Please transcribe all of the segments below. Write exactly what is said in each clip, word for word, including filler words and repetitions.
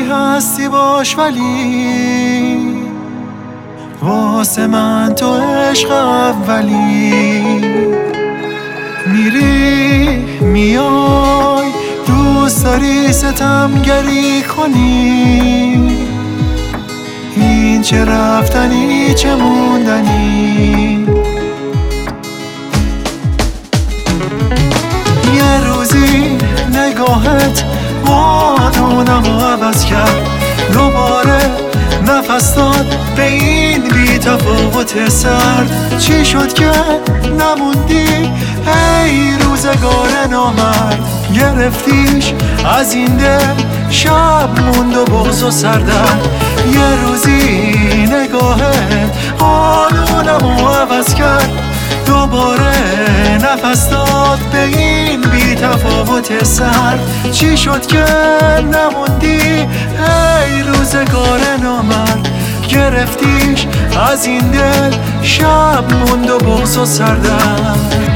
هستی باش ولی واسه من تو عشق اولی. میری میای دوست داری ستمگری کنی، این چه رفتنی چه موندنی. یه روزی نگاهت قانونمو عوض کرد، دوباره نفس داد به این بی تفاوت سرد. چی شد که نموندی ای روزگار نامرد؟ گرفتیش از این دل شب موند و بغض و سردرد. یه روزی نگاهت قانونمو عوض کرد، دوباره نفس داد به این بی تفاوت سرد. چی شد که نموندی ای روزگار نامرد؟ گرفتیش از این دل شب موند و بغض و سردرد.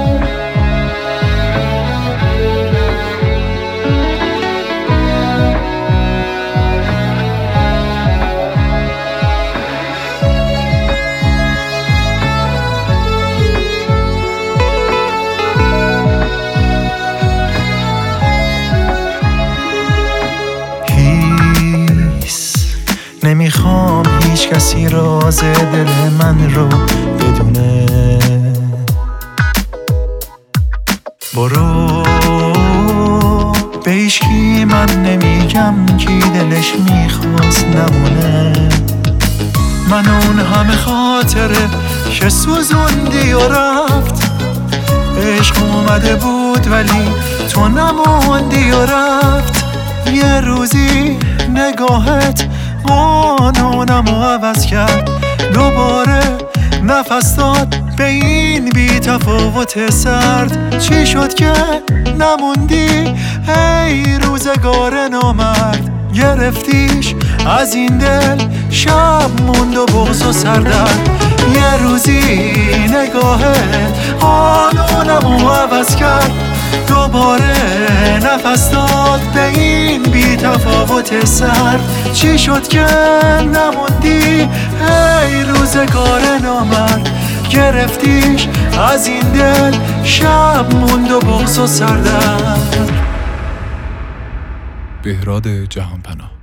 نمیخوام هیچ کسی راز دل من رو بدونه، برو به هیچکی من نمیگم کی دلش میخواست نمونه. من اون همه خاطره که سوزوندی و رفت، عشق اومده بود ولی تو نموندی و رفت. یه روزی نگاهت قانونمو عوض کرد، دوباره نفس داد به این بی تفاوت سرد. چی شد که نموندی ای روزگار نامرد؟ گرفتیش از این دل شب موند و بغض و سردرد. یه روزی نگاهت قانونمو عوض کرد، دوباره نفس داد به این بی تفاوت سرد. چی شد که نموندی ای روزگار نامرد؟ گرفتیش از این دل شب موند و بغض و سردرد. بهراد جهانپناه.